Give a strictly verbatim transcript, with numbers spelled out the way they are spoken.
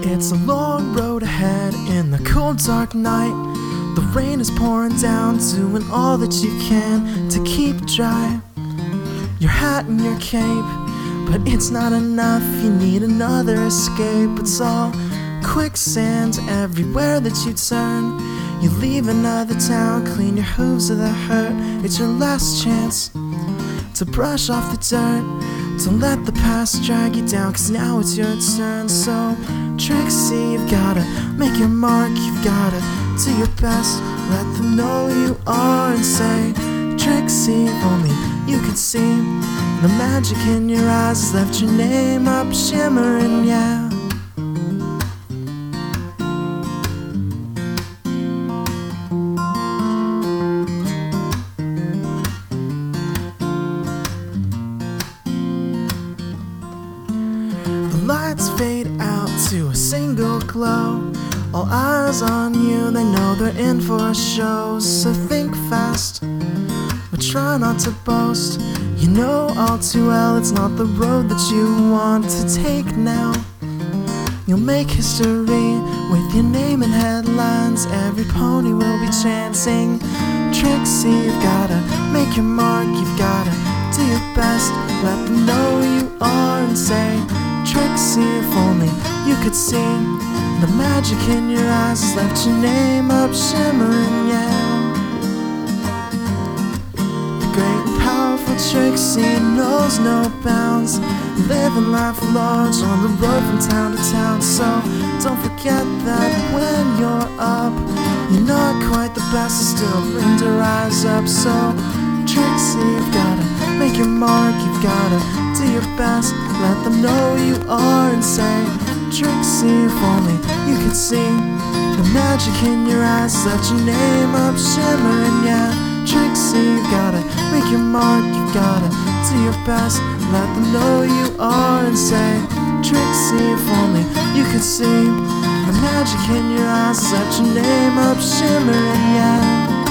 It's a long road ahead in the cold dark night. The rain is pouring down, doing all that you can to keep dry your hat and your cape, but it's not enough, you need another escape. It's all quicksand everywhere that you turn. You leave another town, clean your hooves of the hurt. It's your last chance to brush off the dirt. Don't let the past drag you down, cause now it's your turn. So Trixie, you've gotta make your mark, you've gotta do your best. Let them know you are and say, Trixie, if only you could see the magic in your eyes has left your name up shimmering, yeah. The lights fade out to a single glow. All eyes on you, they know they're in for a show. So think fast, but try not to boast. You know all too well it's not the road that you want to take now. You'll make history with your name in headlines. Every pony will be chanting, Trixie, you've gotta make your mark, you've gotta do your best. Let them know you are and say, Trixie, if only you could see the magic in your eyes has left your name up shimmering, yeah. The great and powerful Trixie knows no bounds, living life large on the road from town to town. So don't forget that when you're up, you're not quite the best, you still bring to rise up. So Trixie, you've gotta make your mark, you've gotta do your best. Let them know you are and say, Trixie, if only you could see the magic in your eyes, let your name up shimmering, yeah. Trixie, you gotta make your mark, you gotta do your best. Let them know you are and say, Trixie, if only you could see the magic in your eyes, let your name up shimmering, yeah.